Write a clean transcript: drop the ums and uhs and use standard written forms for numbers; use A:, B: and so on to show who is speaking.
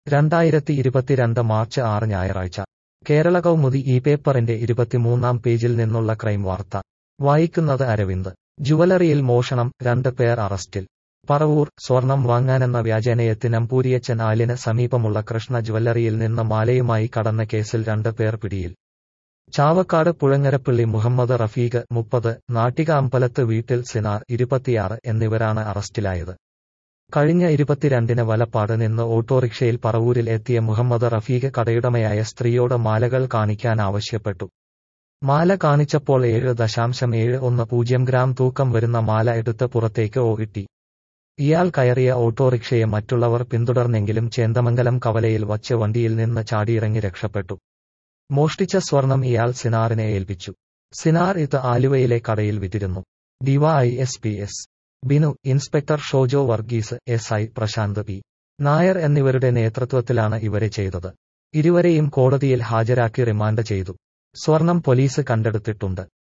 A: 2022 March 6 ഞായറാഴ്ച കേരള കൗമുദി ഈ പേപ്പറിന്റെ 23-ാം പേജിൽ നിന്നുള്ള ക്രൈം വാർത്ത വായിക്കുന്നത് അരവിന്ദ്. ജുവലറിയിൽ മോഷണം, 2 പേർ അറസ്റ്റിൽ. പറവൂർ. സ്വർണം വാങ്ങാനെന്ന വ്യാജേനയെത്തി നമ്പൂരിയച്ചൻ ആലിന് സമീപമുള്ള കൃഷ്ണ ജുവല്ലറിയിൽ നിന്ന് മാലയുമായി കടന്ന കേസിൽ 2 പേർ പിടിയിൽ. ചാവക്കാട് പുഴങ്ങരപ്പള്ളി മുഹമ്മദ് റഫീഖ് 30, നാട്ടിക അമ്പലത്ത് വീട്ടിൽ സിനാർ 26 എന്നിവരാണ് അറസ്റ്റിലായത്. കഴിഞ്ഞ 22-ന് വലപ്പാട് നിന്ന് ഓട്ടോറിക്ഷയിൽ പറവൂരിൽ എത്തിയ മുഹമ്മദ് റഫീഖ് കടയുടമയായ സ്ത്രീയോട് മാലകൾ കാണിക്കാൻ ആവശ്യപ്പെട്ടു. മാല കാണിച്ചപ്പോൾ 7.710 ഗ്രാം തൂക്കം വരുന്ന മാല എടുത്ത് പുറത്തേക്ക് ഓടിട്ടി. ഇയാൾ കയറിയ ഓട്ടോറിക്ഷയെ മറ്റുള്ളവർ പിന്തുടർന്നെങ്കിലും ചേന്ദമംഗലം കവലയിൽ വച്ച് വണ്ടിയിൽ നിന്ന് ചാടിയിറങ്ങി രക്ഷപ്പെട്ടു. മോഷ്ടിച്ച സ്വർണം ഇയാൾ സിനാറിനെ ഏൽപ്പിച്ചു. സിനാർ ഇത് ആലുവയിലെ കടയിൽ വിറ്റിരുന്നു. DYSP S. Binu, inspector Shojo Varghese, SI Prashanth P. Nair എന്നിവരുടെ നേതൃത്വത്തിലാണ് ഇവരെ ചെയ്തത്. ഇരുവരെയും കോടതിയിൽ ഹാജരാക്കി റിമാൻഡ് ചെയ്തു. സ്വർണം പോലീസ് കണ്ടെടുത്തിട്ടുണ്ട്.